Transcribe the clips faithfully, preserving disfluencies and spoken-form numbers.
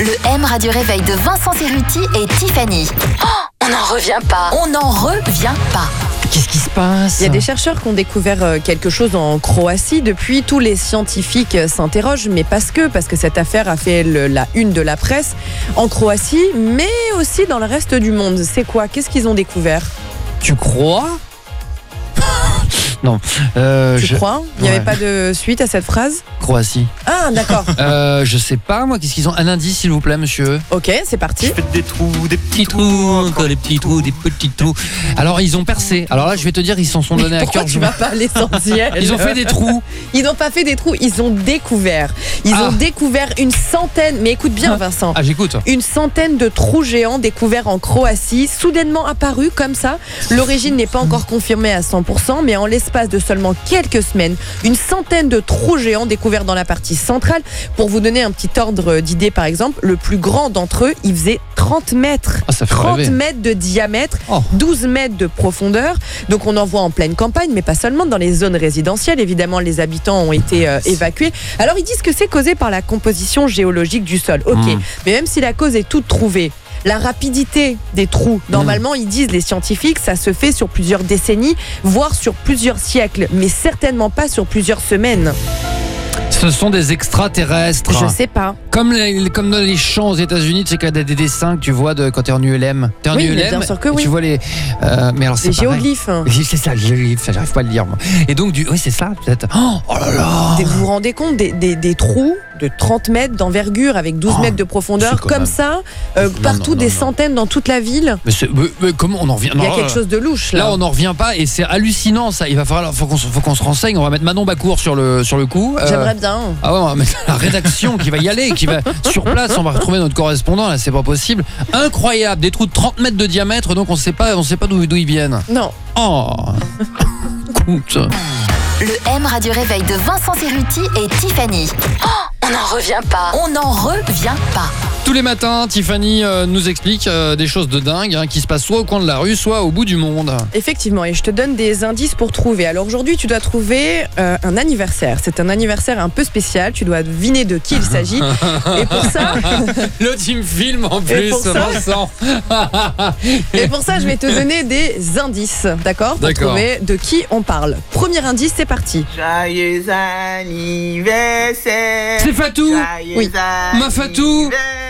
Le M Radio Réveil de Vincent Cerruti et Tiffany. Oh, on n'en revient pas. On n'en revient pas. Qu'est-ce qui se passe ? Il y a des chercheurs qui ont découvert quelque chose en Croatie. Depuis, tous les scientifiques s'interrogent, mais parce que, parce que cette affaire a fait le, la une de la presse en Croatie, mais aussi dans le reste du monde. C'est quoi ? Qu'est-ce qu'ils ont découvert ? Tu crois ? Non. Euh, tu je... crois ? Il n'y ouais. avait pas de suite à cette phrase ? Croatie. Ah, d'accord. euh, je sais pas, moi. Qu'est-ce qu'ils ont ? Un indice, s'il vous plaît, monsieur. Ok, c'est parti. Je fais des trous, des petits Petits trous, encore des petits trous, des petits trous. Alors, ils ont percé. Alors là, je vais te dire, ils s'en sont donnés à Pourquoi cœur. tu vas pas à l'essentiel ? Ils ont fait des trous. Ils n'ont pas fait des trous, ils ont découvert. Ils Ah. ont découvert une centaine, mais écoute bien, Vincent. Ah, j'écoute. Une centaine de trous géants découverts en Croatie, soudainement apparus comme ça. L'origine n'est pas encore confirmée à cent pour cent, mais en l'espace de seulement quelques semaines, une centaine de trous géants découverts dans la partie centrale. Pour vous donner un petit ordre d'idée, par exemple, le plus grand d'entre eux, il faisait trente mètres. Ah, ça fait trente rêver. mètres de diamètre, Oh. douze mètres de profondeur. Donc on en voit en pleine campagne, mais pas seulement dans les zones résidentielles. Évidemment, les habitants ont été euh, évacués. Alors ils disent que c'est causé par la composition géologique du sol. Ok, Mm. mais même si la cause est toute trouvée, la rapidité des trous, normalement, ils disent, les scientifiques, ça se fait sur plusieurs décennies, voire sur plusieurs siècles, mais certainement pas sur plusieurs semaines. Ce sont des extraterrestres. Je sais pas. Comme, les, comme dans les champs aux États-Unis, tu sais qu'il y a des, des dessins que tu vois de, quand tu es en U L M. Tu es en Oui, U L M, mais bien sûr que et oui. tu vois les. Euh, mais alors c'est Les pareil. géoglyphes. Oui, c'est ça, les géoglyphes, j'arrive pas à le lire moi. Et donc, du... oui, c'est ça, peut-être. Oh, oh là là. Vous vous rendez compte des, des, des trous de trente mètres d'envergure avec douze Oh, mètres de profondeur, c'est quand comme même- ça, euh, Non, partout, non, non, des non. centaines dans toute la ville. Mais, c'est- mais- mais comment on en revient Il y a non, quelque là, chose de louche là. Là, on n'en revient pas et c'est hallucinant ça. Il va falloir, faut qu'on, se- faut qu'on se renseigne. On va mettre Manon Bacour sur le, sur le coup. Euh, J'aimerais bien. Ah ouais, on va mettre la rédaction qui va y aller, qui va sur place. On va retrouver notre correspondant. Là, c'est pas possible. Incroyable, des trous de trente mètres de diamètre, donc on sait pas, on sait pas d'où, d'où ils viennent. Non. Oh, écoute. Le M Radio Réveil de Vincent Cerruti et Tiffany. Oh, on n'en revient pas. On n'en revient pas. Tous les matins, Tiffany euh, nous explique euh, des choses de dingue hein, qui se passent soit au coin de la rue, soit au bout du monde. Effectivement, et je te donne des indices pour trouver. Alors aujourd'hui, tu dois trouver euh, un anniversaire. C'est un anniversaire un peu spécial. Tu dois deviner de qui il s'agit. Et pour ça, Le team film en Et plus, pour ça- Vincent. et pour ça, je vais te donner des indices, d'accord, pour D'accord. trouver de qui on parle. Premier indice, c'est parti. Joyeux anniversaire. C'est Fatou. Joyeux Oui. Ma Fatou.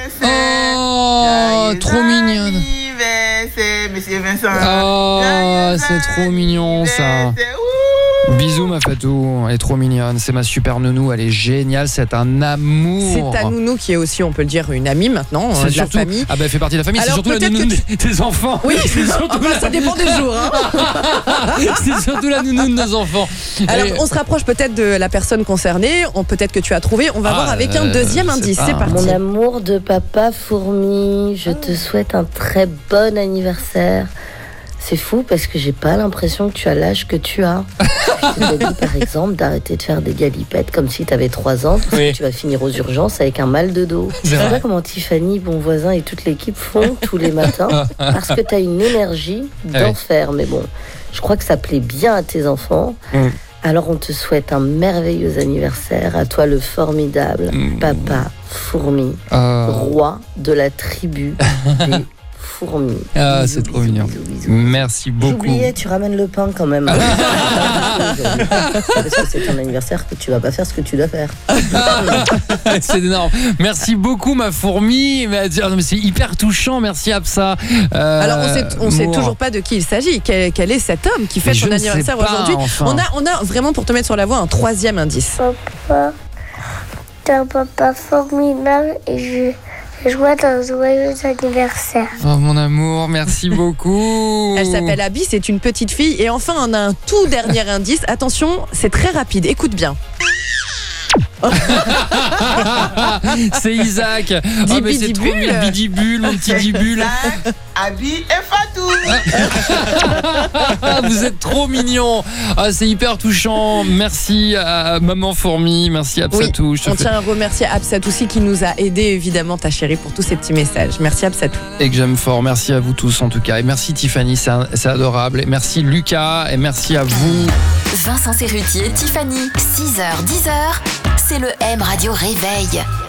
Oh, Joyeux trop mignonne. anniversaire, Monsieur Vincent. Oh, Joyeux c'est trop mignon ça. anniversaire. Ouh. Bisous ma Fatou, elle est trop mignonne, c'est ma super nounou, elle est géniale, c'est un amour. C'est ta nounou qui est aussi, on peut le dire, une amie maintenant, C'est euh, de surtout- la famille. Ah bah elle fait partie de la famille, c'est Alors, surtout la peut-être nounou que des, des enfants. Oui, c'est Ah surtout, bah, la... ça dépend des jours. Hein. c'est surtout la nounou de nos enfants. Alors, Et- on se rapproche peut-être de la personne concernée. On, peut-être que tu as trouvé. On va Ah, voir avec un euh, deuxième je sais indice. pas. C'est parti. Mon amour de papa fourmi, je te souhaite un très bon anniversaire. C'est fou parce que j'ai pas l'impression que tu as l'âge que tu as. Je te dis par exemple d'arrêter de faire des galipettes comme si tu avais trois ans parce Oui. que tu vas finir aux urgences avec un mal de dos. C'est Je sais vrai. pas comment Tiffany, bon voisin et toute l'équipe font tous les matins parce que tu as une énergie d'enfer. Mais bon, je crois que ça plaît bien à tes enfants. Mm. Alors on te souhaite un merveilleux anniversaire à toi le formidable Mm. papa fourmi, Euh, roi de la tribu des fourmis. Ah, Bisous, c'est trop bisous, mignon. bisous, bisous. Merci beaucoup. J'oubliais, tu ramènes le pain quand même. Parce que c'est ton anniversaire que tu vas pas faire ce que tu dois faire. C'est énorme. Merci beaucoup ma fourmi. Mais mais c'est hyper touchant. Merci Absa. Euh, Alors, on sait, on sait Moore. toujours pas de qui il s'agit. Quel, quel est cet homme qui Mais fête je son ne sais anniversaire pas, aujourd'hui. enfin. On a, on a vraiment, pour te mettre sur la voie, un troisième indice. Papa, t'es un papa formidable et je je souhaite un joyeux anniversaire. Oh mon amour, merci beaucoup. Elle s'appelle Abby, c'est une petite fille. Et enfin, on a un tout dernier indice. Attention, c'est très rapide. Écoute bien. C'est Isaac. Oh, mais c'est trop Dibidibule. mignon. Bidibule, mon petit dibule. Abi et Fatou. Ah, vous êtes trop mignons. Ah, c'est hyper touchant. Merci à Maman Fourmi. Merci à Oui, Absatou. Je te on fais- tient à remercier Absatou aussi qui nous a aidé évidemment, ta chérie, pour tous ces petits messages. Merci Absatou. Et que j'aime fort. Merci à vous tous en tout cas. Et merci Tiffany, c'est, un- c'est adorable. Et merci Lucas. Et merci à vous. Vincent Cerruti et Tiffany, six heures dix heures, c'est le M Radio Réveil.